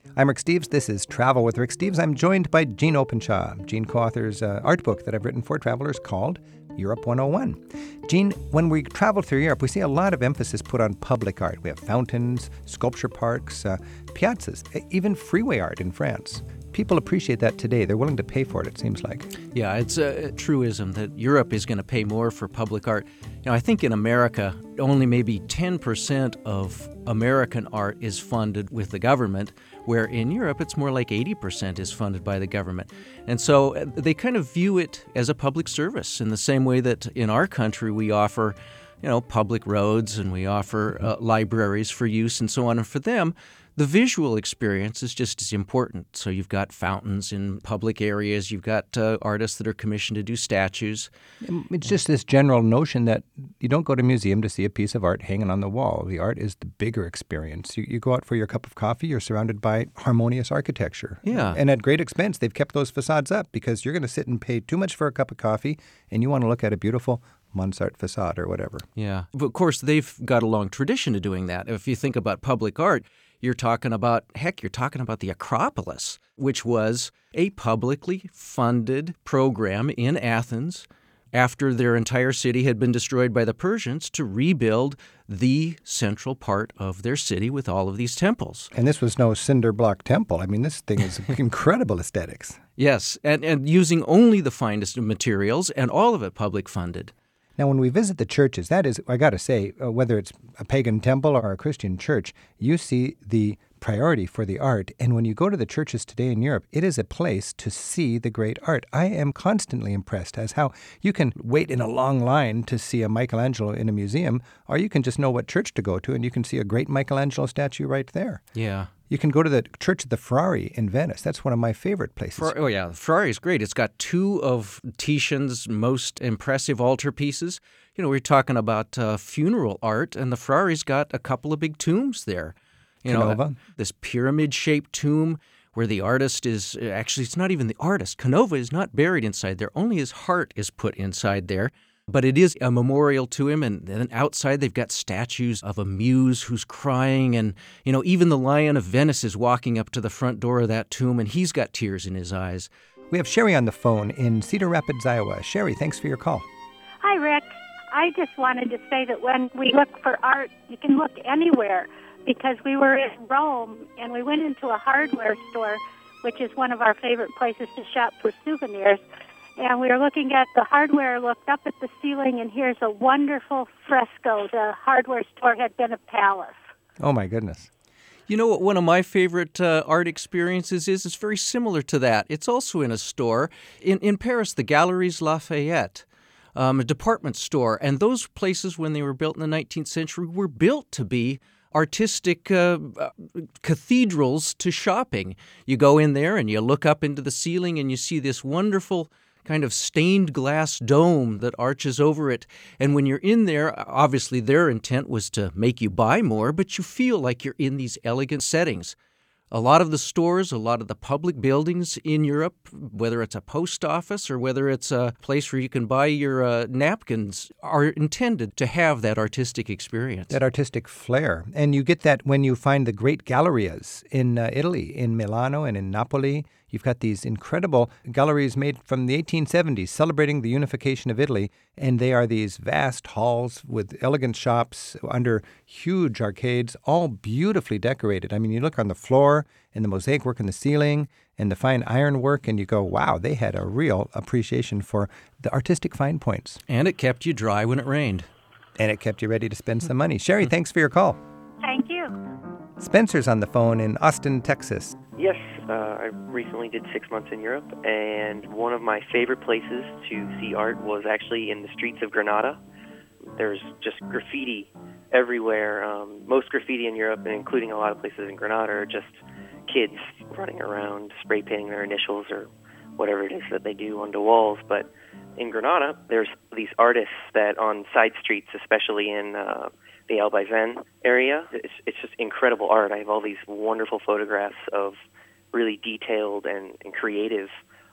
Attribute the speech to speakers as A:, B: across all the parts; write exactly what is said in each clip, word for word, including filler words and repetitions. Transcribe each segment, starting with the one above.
A: I'm Rick Steves. This is Travel with Rick Steves. I'm joined by Gene Openshaw. Gene co-authors an art book that I've written for travelers called Europe one oh one. Gene, when we travel through Europe, we see a lot of emphasis put on public art. We have fountains, sculpture parks, uh, piazzas, even freeway art in France. People appreciate that today. They're willing to pay for it, it seems like.
B: Yeah, it's a truism that Europe is going to pay more for public art. You know, I think in America, only maybe ten percent of American art is funded with the government, where in Europe it's more like eighty percent is funded by the government. And so they kind of view it as a public service in the same way that in our country we offer, you know, public roads and we offer uh, libraries for use and so on. And for them, the visual experience is just as important. So you've got fountains in public areas. You've got uh, artists that are commissioned to do statues.
A: It's just this general notion that you don't go to a museum to see a piece of art hanging on the wall. The art is the bigger experience. You, you go out for your cup of coffee, you're surrounded by harmonious architecture.
B: Yeah.
A: And at great expense, they've kept those facades up because you're going to sit and pay too much for a cup of coffee and you want to look at a beautiful Mozart facade or whatever.
B: Yeah. But of course, they've got a long tradition of doing that. If you think about public art, you're talking about, heck, you're talking about the Acropolis, which was a publicly funded program in Athens after their entire city had been destroyed by the Persians to rebuild the central part of their city with all of these temples.
A: And this was no cinder block temple. I mean, this thing is incredible aesthetics.
B: Yes, and, and using only the finest of materials and all of it public funded.
A: Now, when we visit the churches, that is, I got to say, uh, whether it's a pagan temple or a Christian church, you see the priority for the art. And when you go to the churches today in Europe, it is a place to see the great art. I am constantly impressed as how you can wait in a long line to see a Michelangelo in a museum, or you can just know what church to go to and you can see a great Michelangelo statue right there.
B: Yeah.
A: You can go to the Church of the Frari in Venice. That's one of my favorite places.
B: Fer- oh, yeah. The Frari is great. It's got two of Titian's most impressive altarpieces. You know, we're talking about uh, funeral art, and the Frari's got a couple of big tombs there. You
A: Canova.
B: know, uh, this pyramid-shaped tomb where the artist is – actually, it's not even the artist. Canova is not buried inside there. Only his heart is put inside there. But it is a memorial to him, and then outside they've got statues of a muse who's crying, and, you know, even the Lion of Venice is walking up to the front door of that tomb, and he's got tears in his eyes.
A: We have Sherry on the phone in Cedar Rapids, Iowa. Sherry, thanks for your call.
C: Hi, Rick. I just wanted to say that when we look for art, you can look anywhere, because we were in Rome, and we went into a hardware store, which is one of our favorite places to shop for souvenirs. And we were looking at the hardware, looked up at the ceiling, and here's a wonderful fresco. The hardware store had been a palace.
A: Oh, my goodness.
B: You know what one of my favorite uh, art experiences is? It's very similar to that. It's also in a store. In, in Paris, the Galeries Lafayette, um, a department store. And those places, when they were built in the nineteenth century, were built to be artistic uh, uh, cathedrals to shopping. You go in there and you look up into the ceiling and you see this wonderful kind of stained glass dome that arches over it. And when you're in there, obviously their intent was to make you buy more, but you feel like you're in these elegant settings. A lot of the stores, a lot of the public buildings in Europe, whether it's a post office or whether it's a place where you can buy your uh, napkins, are intended to have that artistic experience.
A: That artistic flair. And you get that when you find the great gallerias in uh, Italy, in Milano and in Napoli. You've got these incredible galleries made from the eighteen seventies celebrating the unification of Italy, and they are these vast halls with elegant shops under huge arcades, all beautifully decorated. I mean, you look on the floor and the mosaic work in the ceiling and the fine ironwork, and you go, wow, they had a real appreciation for the artistic fine points.
B: And it kept you dry when it rained.
A: And it kept you ready to spend some money. Sherry, thanks for your call.
C: Thank you.
A: Spencer's on the phone in Austin, Texas.
D: Yes, uh, I recently did six months in Europe, and one of my favorite places to see art was actually in the streets of Granada. There's just graffiti everywhere. Um, most graffiti in Europe, and including a lot of places in Granada, are just kids running around, spray painting their initials or whatever it is that they do onto walls. But in Granada, there's these artists that on side streets, especially in uh, the Albayzin area, it's, it's just incredible art. I have all these wonderful photographs of really detailed and, and creative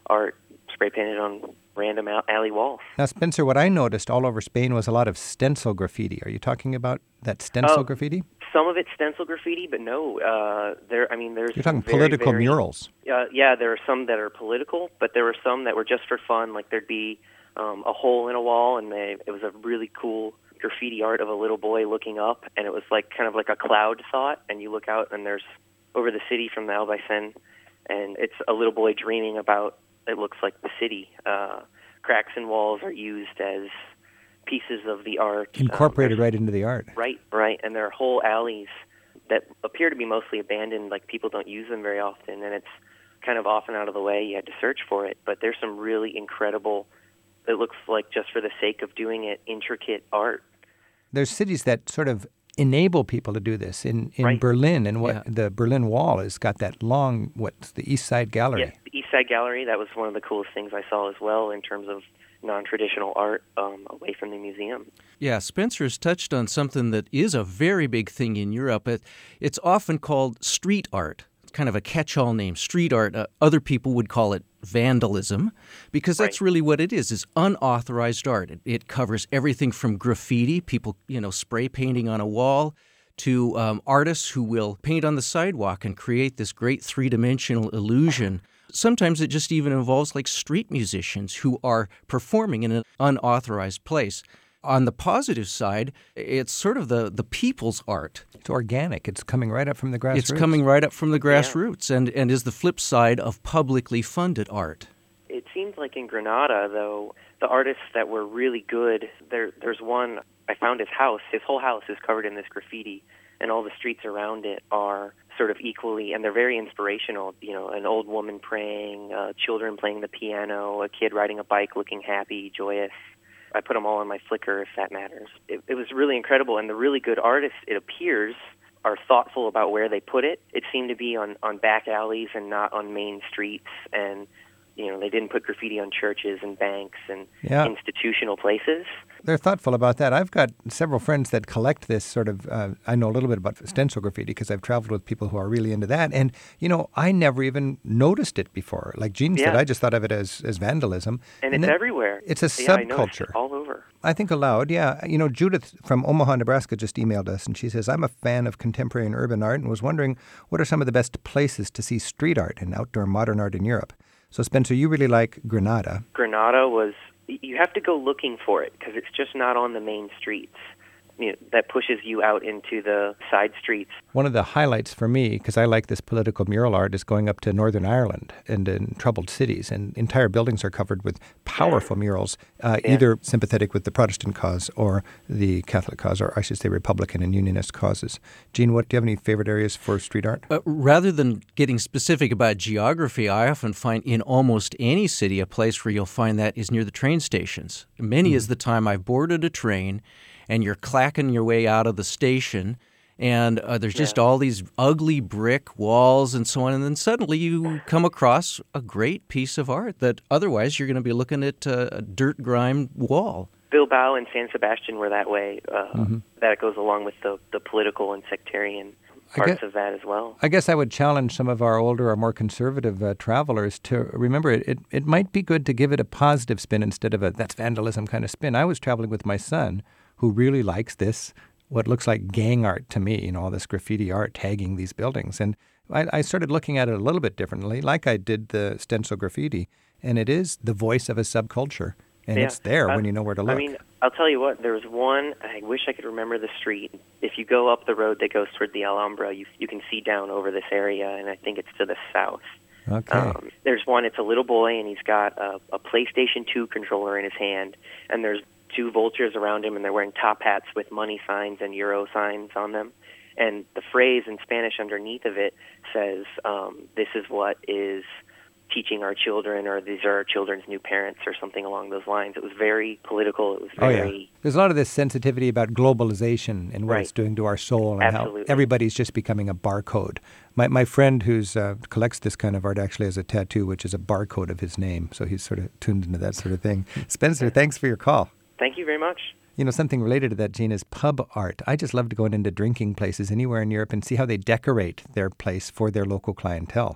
D: art spray painted on random alley walls.
A: Now, Spencer, what I noticed all over Spain was a lot of stencil graffiti. Are you talking about that stencil
D: Oh,
A: graffiti?
D: Some of it's stencil graffiti, but no, uh, there. I mean, there's
A: You're talking
D: very,
A: political
D: very,
A: murals.
D: Uh, yeah, there are some that are political, but there were some that were just for fun. Like there'd be um, a hole in a wall, and they, it was a really cool graffiti art of a little boy looking up, and it was like kind of like a cloud thought. And you look out, and there's over the city from the Albaycin, and it's a little boy dreaming about. It looks like the city. Uh, cracks in walls are used as pieces of the art.
A: Incorporated
D: um,
A: right into the art.
D: Right, right. And there are whole alleys that appear to be mostly abandoned, like people don't use them very often, and it's kind of off and out of the way. You had to search for it. But there's some really incredible, it looks like just for the sake of doing it, intricate art.
A: There's cities that sort of enable people to do this. In in
D: Right.
A: Berlin, and what
B: Yeah.
A: the Berlin Wall has got that long, what's the East Side Gallery.
D: Yeah, the East Side Gallery, that was one of the coolest things I saw as well in terms of non-traditional art um, away from the museum.
B: Yeah, Spencer's touched on something that is a very big thing in Europe. It, it's often called street art. It's kind of a catch-all name, street art. Uh, other people would call it vandalism, because that's
D: Right.
B: really what it is, is unauthorized art. It, it covers everything from graffiti, people, you know, spray painting on a wall, to um, artists who will paint on the sidewalk and create this great three-dimensional illusion. Sometimes it just even involves like street musicians who are performing in an unauthorized place. On the positive side, it's sort of the, the people's art.
A: It's organic. It's coming right up from the grassroots.
B: It's coming right up from the grassroots and, and is the flip side of publicly funded art.
D: It seems like in Granada, though, the artists that were really good, there, there's one, I found his house. His whole house is covered in this graffiti, and all the streets around it are sort of equally, and they're very inspirational. You know, an old woman praying, uh, children playing the piano, a kid riding a bike looking happy, joyous. I put them all on my Flickr, if that matters. It, it was really incredible, and the really good artists, it appears, are thoughtful about where they put it. It seemed to be on, on back alleys and not on main streets, and you know, they didn't put graffiti on churches and banks and
A: Yeah.
D: institutional places.
A: They're thoughtful about that. I've got several friends that collect this sort of, uh, I know a little bit about stencil graffiti because I've traveled with people who are really into that. And, you know, I never even noticed it before. Like Gene said,
D: Yeah.
A: I just thought of it as, as vandalism.
D: And, it's
A: then
D: everywhere.
A: It's a
D: Yeah, I noticed
A: subculture.
D: it all over.
A: I think aloud, yeah. You know, Judith from Omaha, Nebraska just emailed us, and she says, I'm a fan of contemporary and urban art and was wondering what are some of the best places to see street art and outdoor modern art in Europe. So, Spencer, you really like Granada.
D: Granada was, you have to go looking for it because it's just not on the main streets. You know, that pushes you out into the side streets.
A: One of the highlights for me, because I like this political mural art, is going up to Northern Ireland and in troubled cities. And entire buildings are covered with powerful murals, uh,
D: Yeah.
A: either sympathetic with the Protestant cause or the Catholic cause, or I should say Republican and Unionist causes. Gene, what do you have any favorite areas for street art?
B: Uh, rather than getting specific about geography, I often find in almost any city a place where you'll find that is near the train stations. Many is the time I've boarded a train and you're clacking your way out of the station, and uh, there's just
D: Yeah.
B: all these ugly brick walls and so on, and then suddenly you come across a great piece of art that otherwise you're going to be looking at uh, a dirt-grimed wall.
D: Bilbao and San Sebastian were that way. Uh,
A: Mhm.
D: That goes along with the, the political and sectarian
A: I
D: parts
A: get-
D: of that as well.
A: I guess I would challenge some of our older or more conservative uh, travelers to remember it, it. It might be good to give it a positive spin instead of a that's vandalism kind of spin. I was traveling with my son, who really likes this, what looks like gang art to me, you know, all this graffiti art tagging these buildings. And I, I started looking at it a little bit differently, like I did the stencil graffiti. And it is the voice of a subculture. And
D: Yeah.
A: it's there
D: Uh,
A: when you know where to look.
D: I mean, I'll tell you what, there was one, I wish I could remember the street. If you go up the road that goes toward the Alhambra, you you can see down over this area, and I think it's to the south.
A: okay.
D: Um, there's one, it's a little boy, and he's got a, a PlayStation two controller in his hand, and there's two vultures around him, and they're wearing top hats with money signs and euro signs on them. And the phrase in Spanish underneath of it says, um, this is what is teaching our children, or these are our children's new parents, or something along those lines. It was very political. It was
A: Oh,
D: very...
A: yeah. There's a lot of this sensitivity about globalization and what
D: Right.
A: it's doing to our soul and
D: Absolutely.
A: how everybody's just becoming a barcode. My my friend who's uh, collects this kind of art actually has a tattoo, which is a barcode of his name. So he's sort of tuned into that sort of thing. Spencer, thanks for your call.
D: Thank you very much.
A: You know, something related to that, Gene, is pub art. I just love to go into drinking places anywhere in Europe and see how they decorate their place for their local clientele.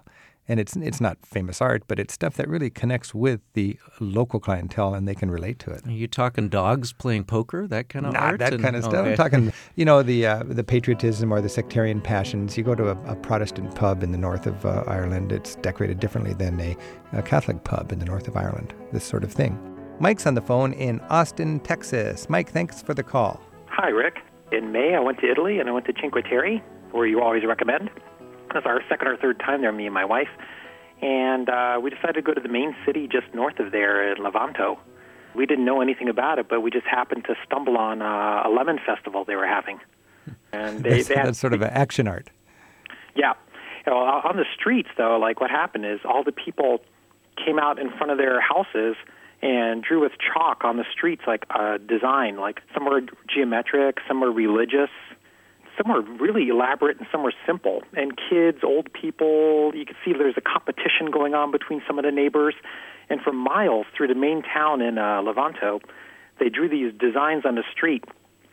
A: And it's it's not famous art, but it's stuff that really connects with the local clientele, and they can relate to it.
B: Are you talking dogs playing poker, that kind of
A: Not
B: art?
A: that
B: And-
A: kind of stuff.
B: okay.
A: I'm talking, you know, the uh, the patriotism or the sectarian passions. You go to a, a Protestant pub in the north of uh, Ireland, it's decorated differently than a, a Catholic pub in the north of Ireland, this sort of thing. Mike's on the phone in Austin, Texas. Mike, thanks for the call.
E: Hi, Rick. In May, I went to Italy, and I went to Cinque Terre, where you always recommend. That's our second or third time there, me and my wife. And uh, we decided to go to the main city just north of there in Levanto. We didn't know anything about it, but we just happened to stumble on uh, a lemon festival they were having. And they,
A: That's,
E: they had,
A: that's sort of an action art.
E: Yeah. You know, on the streets, though, like what happened is all the people came out in front of their houses and drew with chalk on the streets like a design. Like some were geometric, some were religious, some were really elaborate, and some were simple. And kids, old people, you could see there's a competition going on between some of the neighbors. And for miles through the main town in uh, Levanto, they drew these designs on the street.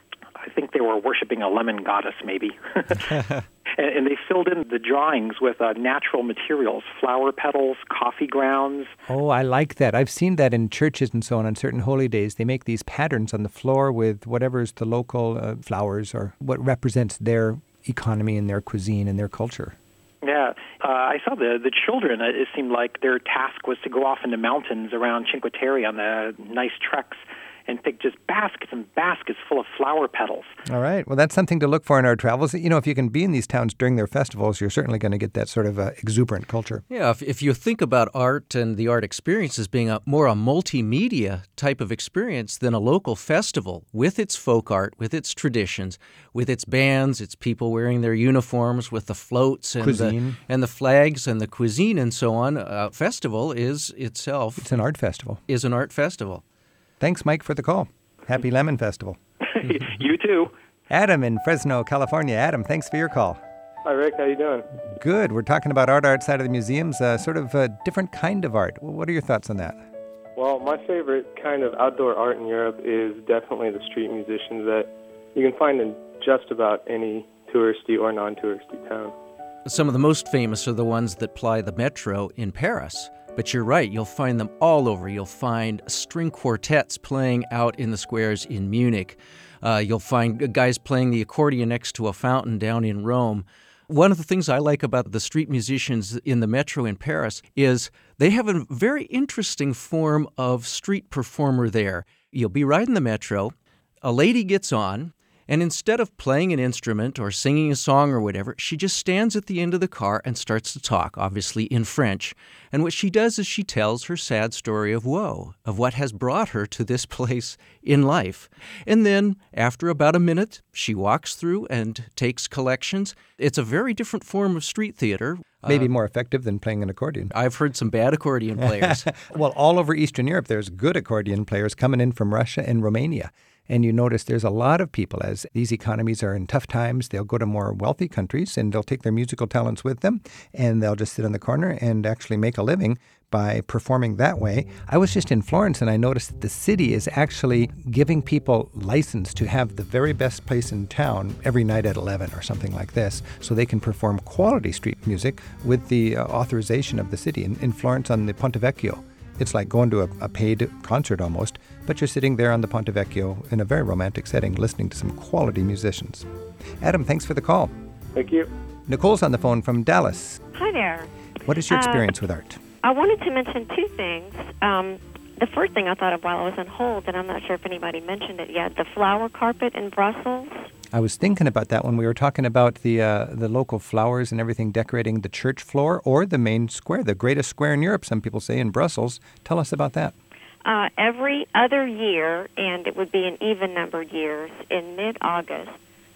E: I think they were worshiping a lemon goddess, maybe. and, and they filled in the drawings with uh, natural materials, flower petals, coffee grounds.
A: Oh, I like that. I've seen that in churches and so on on certain holy days. They make these patterns on the floor with whatever's the local uh, flowers or what represents their economy and their cuisine and their culture.
E: Yeah, uh, I saw the the children. uh, It seemed like their task was to go off in the mountains around Cinque Terre on the nice treks and pick just baskets and baskets full of flower petals.
A: All right. Well, that's something to look for in our travels. You know, if you can be in these towns during their festivals, you're certainly going to get that sort of uh, exuberant culture.
B: Yeah, if, if you think about art and the art experience as being a more a multimedia type of experience than a local festival with its folk art, with its traditions, with its bands, its people wearing their uniforms, with the floats and
A: Cuisine.
B: the and the flags and the cuisine and so on, a festival is itself
A: It's an art festival.
B: is an art festival.
A: Thanks, Mike, for the call. Happy Lemon Festival.
E: You too.
A: Adam in Fresno, California. Adam, thanks for your call.
F: Hi, Rick. How you doing?
A: Good. We're talking about art outside of the museums, uh, sort of a different kind of art. What are your thoughts on that?
F: Well, my favorite kind of outdoor art in Europe is definitely the street musicians that you can find in just about any touristy or non-touristy town.
B: Some of the most famous are the ones that ply the metro in Paris. But you're right, you'll find them all over. You'll find string quartets playing out in the squares in Munich. Uh, you'll find guys playing the accordion next to a fountain down in Rome. One of the things I like about the street musicians in the metro in Paris is they have a very interesting form of street performer there. You'll be riding the metro, a lady gets on, and instead of playing an instrument or singing a song or whatever, she just stands at the end of the car and starts to talk, obviously in French. And what she does is she tells her sad story of woe, of what has brought her to this place in life. And then, after about a minute, she walks through and takes collections. It's a very different form of street theater.
A: Maybe
B: Uh,
A: more effective than playing an accordion.
B: I've heard some bad accordion players.
A: Well, all over Eastern Europe, there's good accordion players coming in from Russia and Romania. And you notice there's a lot of people, as these economies are in tough times, they'll go to more wealthy countries and they'll take their musical talents with them and they'll just sit in the corner and actually make a living by performing that way. I was just in Florence and I noticed that the city is actually giving people license to have the very best place in town every night at eleven or something like this, so they can perform quality street music with the uh, authorization of the city. In, in Florence on the Ponte Vecchio, it's like going to a, a paid concert almost, but you're sitting there on the Ponte Vecchio in a very romantic setting listening to some quality musicians. Adam, thanks for the call.
F: Thank you.
A: Nicole's on the phone from Dallas.
G: Hi there.
A: What is your
G: Uh,
A: experience with art?
G: I wanted to mention two things. Um, the first thing I thought of while I was on hold, and I'm not sure if anybody mentioned it yet, the flower carpet in Brussels.
A: I was thinking about that when we were talking about the uh, the local flowers and everything decorating the church floor or the main square, the greatest square in Europe, some people say, in Brussels. Tell us about that.
G: Uh, every other year, and it would be in even-numbered years, in mid-August,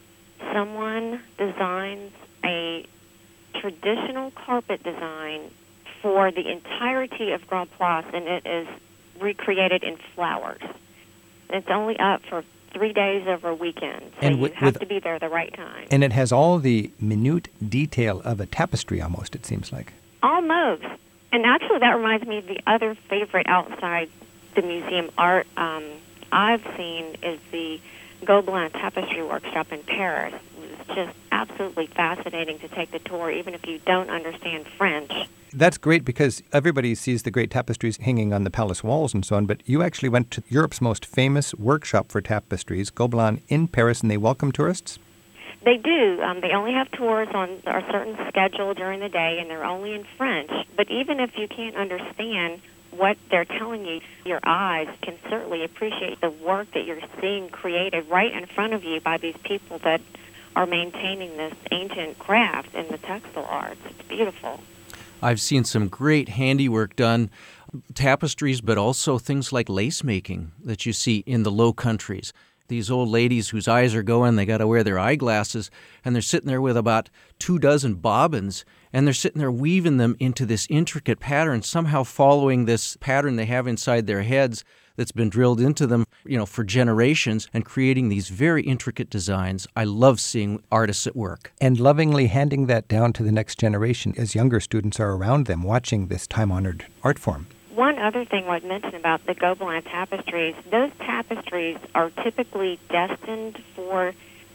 G: someone designs a traditional carpet design for the entirety of Grand Place, and it is recreated in flowers. It's only up for three days over a weekend, so
A: And
G: you
A: with-
G: have
A: with-
G: to be there the right time.
A: And it has all the minute detail of a tapestry almost, it seems like.
G: Almost. And actually, that reminds me of the other favorite outside the museum art um, I've seen is the Gobelin Tapestry Workshop in Paris. It was just absolutely fascinating to take the tour, even if you don't understand French.
A: That's great because everybody sees the great tapestries hanging on the palace walls and so on, but you actually went to Europe's most famous workshop for tapestries, Gobelin, in Paris, and they welcome tourists?
G: They do. Um, they only have tours on a certain schedule during the day, and they're only in French. But even if you can't understand what they're telling you, your eyes can certainly appreciate the work that you're seeing created right in front of you by these people that are maintaining this ancient craft in the textile arts. It's beautiful.
B: I've seen some great handiwork done, tapestries, but also things like lace making that you see in the Low Countries. These old ladies whose eyes are going, they got to wear their eyeglasses, and they're sitting there with about two dozen bobbins, and they're sitting there weaving them into this intricate pattern, somehow following this pattern they have inside their heads that's been drilled into them, you know, for generations, and creating these very intricate designs. I love seeing artists at work.
A: And lovingly handing that down to the next generation as younger students are around them watching this time-honored art form.
G: One other thing I'd mention about the Gobelin tapestries, those tapestries are typically destined for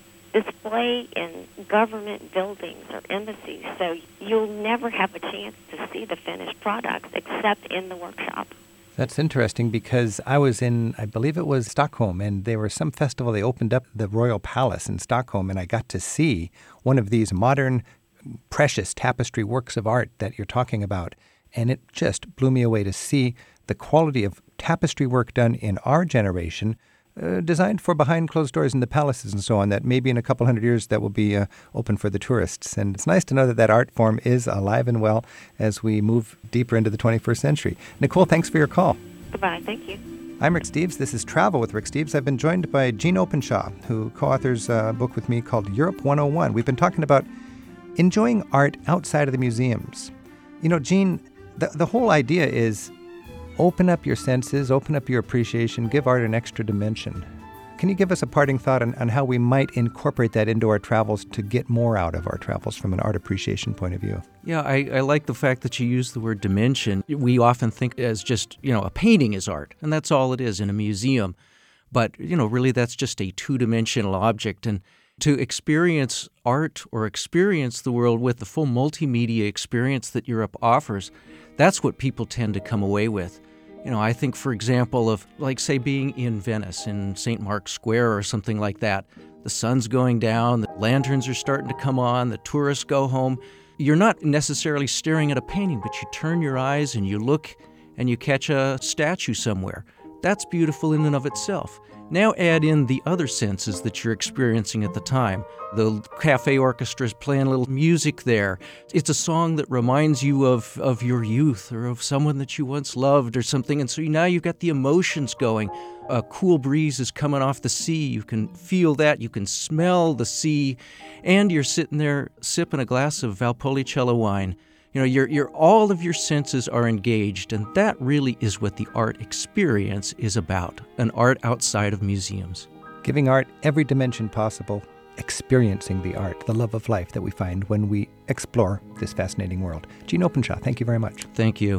G: display in government buildings or embassies, so you'll never have a chance to see the finished products except in the workshop.
A: That's interesting because I was in, I believe it was Stockholm, and there was some festival. They opened up the Royal Palace in Stockholm, and I got to see one of these modern, precious tapestry works of art that you're talking about. And it just blew me away to see the quality of tapestry work done in our generation, uh, designed for behind closed doors in the palaces and so on, that maybe in a couple hundred years that will be uh, open for the tourists. And it's nice to know that that art form is alive and well as we move deeper into the twenty-first century. Nicole, thanks for your call.
G: Goodbye. Thank you.
A: I'm Rick Steves. This is Travel with Rick Steves. I've been joined by Jean Openshaw, who co-authors a book with me called Europe one oh one. We've been talking about enjoying art outside of the museums. You know, Jean, the, the whole idea is open up your senses, open up your appreciation, give art an extra dimension. Can you give us a parting thought on, on how we might incorporate that into our travels to get more out of our travels from an art appreciation point of view?
B: Yeah, I, I like the fact that you use the word dimension. We often think as just, you know, a painting is art, and that's all it is in a museum. But, you know, really that's just a two-dimensional object. And to experience art or experience the world with the full multimedia experience that Europe offers, that's what people tend to come away with. You know, I think, for example, of, like, say, being in Venice, in Saint Mark's Square or something like that. The sun's going down, the lanterns are starting to come on, the tourists go home. You're not necessarily staring at a painting, but you turn your eyes and you look and you catch a statue somewhere. That's beautiful in and of itself. Now add in the other senses that you're experiencing at the time. The cafe orchestra is playing a little music there. It's a song that reminds you of, of your youth or of someone that you once loved or something. And so now you've got the emotions going. A cool breeze is coming off the sea. You can feel that. You can smell the sea. And you're sitting there sipping a glass of Valpolicella wine. You know, your your all of your senses are engaged, and that really is what the art experience is about, an art outside of museums.
A: Giving art every dimension possible, experiencing the art, the love of life that we find when we explore this fascinating world. Jean Openshaw, thank you very much.
B: Thank you.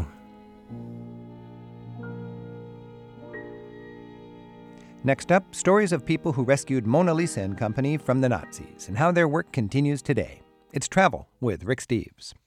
A: Next up, stories of people who rescued Mona Lisa and company from the Nazis and how their work continues today. It's Travel with Rick Steves.